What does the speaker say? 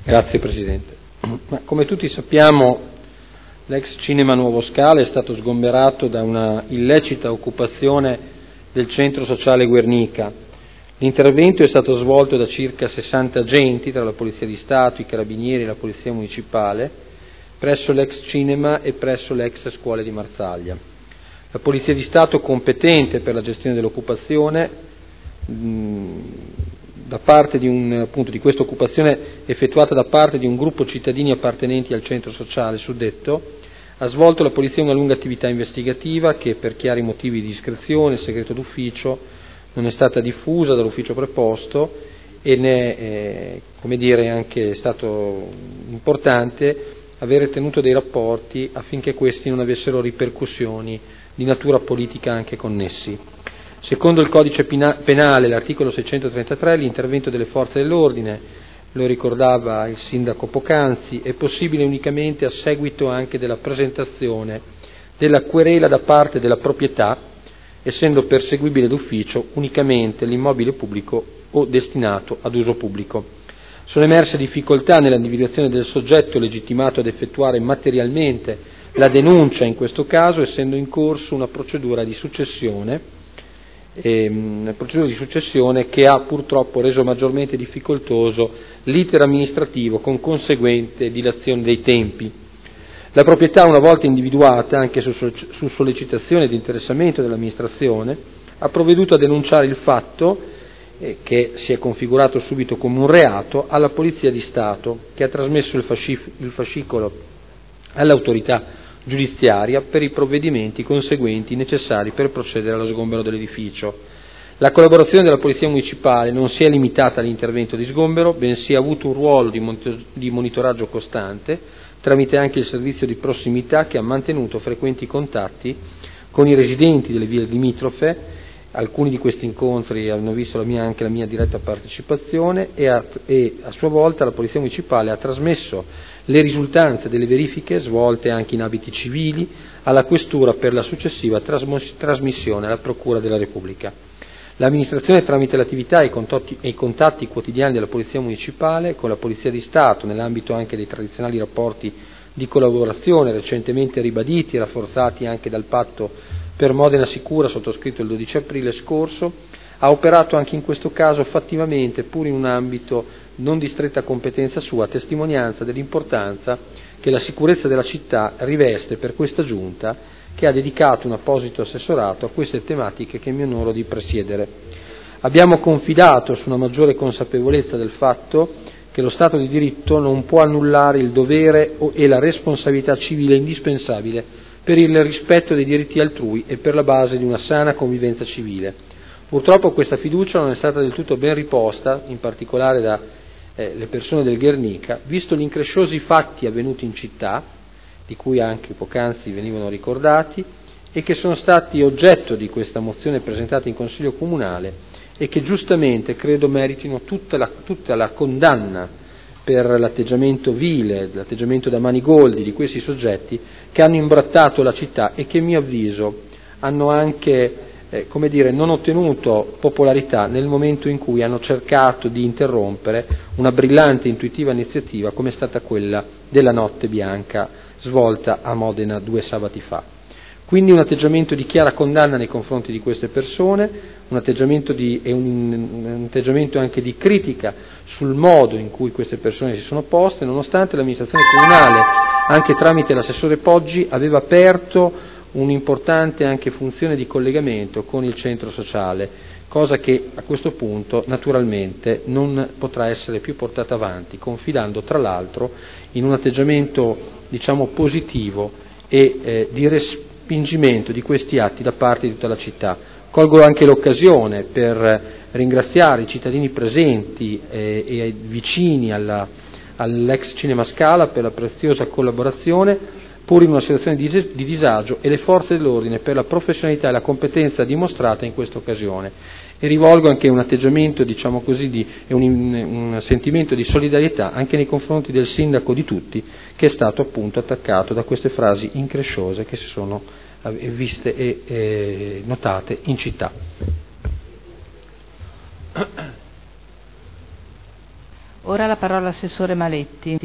Grazie Presidente. Ma come tutti sappiamo, l'ex Cinema Nuovo Scala è stato sgomberato da una illecita occupazione del centro sociale Guernica. L'intervento è stato svolto da circa 60 agenti tra la Polizia di Stato, i Carabinieri e la Polizia Municipale presso l'ex cinema e presso l'ex scuole di Marsaglia. La Polizia di Stato, competente per la gestione dell'occupazione, di questa occupazione effettuata da parte di un gruppo cittadini appartenenti al centro sociale suddetto, ha svolto la Polizia una lunga attività investigativa che, per chiari motivi di discrezione e segreto d'ufficio, non è stata diffusa dall'ufficio preposto e ne è anche stato importante avere tenuto dei rapporti affinché questi non avessero ripercussioni di natura politica anche connessi. Secondo il codice penale, l'articolo 633, l'intervento delle forze dell'ordine, lo ricordava il sindaco poc'anzi, è possibile unicamente a seguito anche della presentazione della querela da parte della proprietà, essendo perseguibile d'ufficio unicamente l'immobile pubblico o destinato ad uso pubblico. Sono emerse difficoltà nell'individuazione del soggetto legittimato ad effettuare materialmente la denuncia in questo caso, essendo in corso una procedura di successione che ha purtroppo reso maggiormente difficoltoso l'iter amministrativo con conseguente dilazione dei tempi. La proprietà, una volta individuata, anche su sollecitazione ed interessamento dell'amministrazione, ha provveduto a denunciare il fatto, che si è configurato subito come un reato, alla Polizia di Stato, che ha trasmesso il fascicolo all'autorità giudiziaria per i provvedimenti conseguenti necessari per procedere allo sgombero dell'edificio. La collaborazione della Polizia Municipale non si è limitata all'intervento di sgombero, bensì ha avuto un ruolo di monitoraggio costante, tramite anche il servizio di prossimità che ha mantenuto frequenti contatti con i residenti delle vie limitrofe. Alcuni di questi incontri hanno visto anche la mia diretta partecipazione e a sua volta la Polizia Municipale ha trasmesso le risultanze delle verifiche svolte anche in abiti civili alla Questura per la successiva trasmissione alla Procura della Repubblica. L'amministrazione, tramite l'attività e i contatti quotidiani della Polizia Municipale con la Polizia di Stato, nell'ambito anche dei tradizionali rapporti di collaborazione recentemente ribaditi e rafforzati anche dal patto per Modena Sicura sottoscritto il 12 aprile scorso, ha operato anche in questo caso fattivamente, pur in un ambito non di stretta competenza sua, a testimonianza dell'importanza che la sicurezza della città riveste per questa Giunta, che ha dedicato un apposito assessorato a queste tematiche che mi onoro di presiedere. Abbiamo confidato su una maggiore consapevolezza del fatto che lo Stato di diritto non può annullare il dovere e la responsabilità civile indispensabile per il rispetto dei diritti altrui e per la base di una sana convivenza civile. Purtroppo questa fiducia non è stata del tutto ben riposta, in particolare dalle persone del Guernica, visto gli incresciosi fatti avvenuti in città, di cui anche poc'anzi venivano ricordati, e che sono stati oggetto di questa mozione presentata in Consiglio Comunale e che giustamente credo meritino tutta la condanna per l'atteggiamento vile, l'atteggiamento da manigoldi di questi soggetti che hanno imbrattato la città e che, a mio avviso, hanno anche non ottenuto popolarità nel momento in cui hanno cercato di interrompere una brillante e intuitiva iniziativa come è stata quella della Notte Bianca svolta a Modena 2 sabati fa. Quindi un atteggiamento di chiara condanna nei confronti di queste persone, un atteggiamento anche di critica sul modo in cui queste persone si sono poste, nonostante l'amministrazione comunale, anche tramite l'assessore Poggi, aveva aperto un'importante anche funzione di collegamento con il centro sociale, cosa che a questo punto naturalmente non potrà essere più portata avanti, confidando tra l'altro in un atteggiamento positivo e di respingimento di questi atti da parte di tutta la città. Colgo anche l'occasione per ringraziare i cittadini presenti e vicini all'ex Cinema Scala per la preziosa collaborazione, pur in una situazione di disagio, e le forze dell'ordine per la professionalità e la competenza dimostrata in questa occasione. E rivolgo anche un atteggiamento, un sentimento di solidarietà anche nei confronti del sindaco di tutti, che è stato appunto attaccato da queste frasi incresciose che si sono viste e notate in città. Ora la parola all'assessore Maletti.